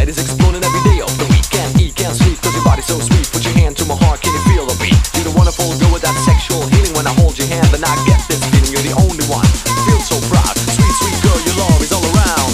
night is exploding every day of the week. Can't eat, can't sleep, cause your body's so sweet. Put your hand to my heart, can you feel the beat? You're the wonderful girl with that sexual healing. When I hold your hand, then I get this feeling. You're the only one, feel so proud. Sweet, sweet girl, your love is all around.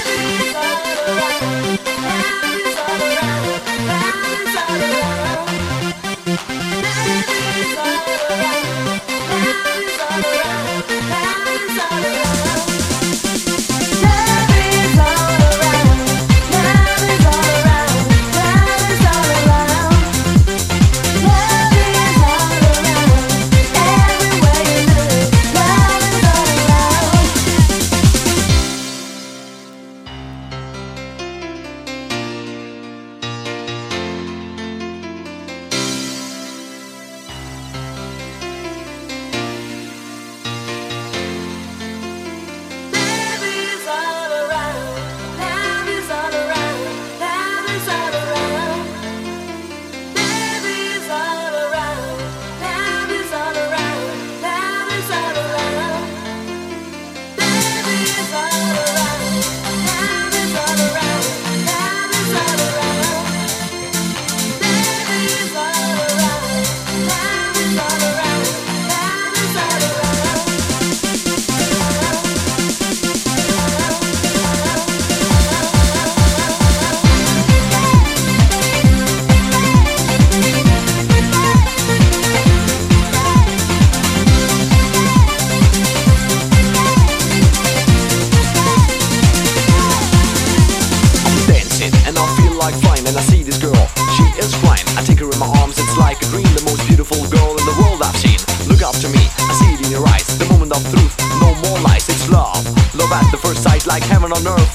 And I feel like fine, and I see this girl, she is fine. I take her in my arms, it's like a dream. The most beautiful girl in the world I've seen. Look up to me, I see it in your eyes. The moment of truth, no more lies, it's love. Love at the first sight, like heaven on earth.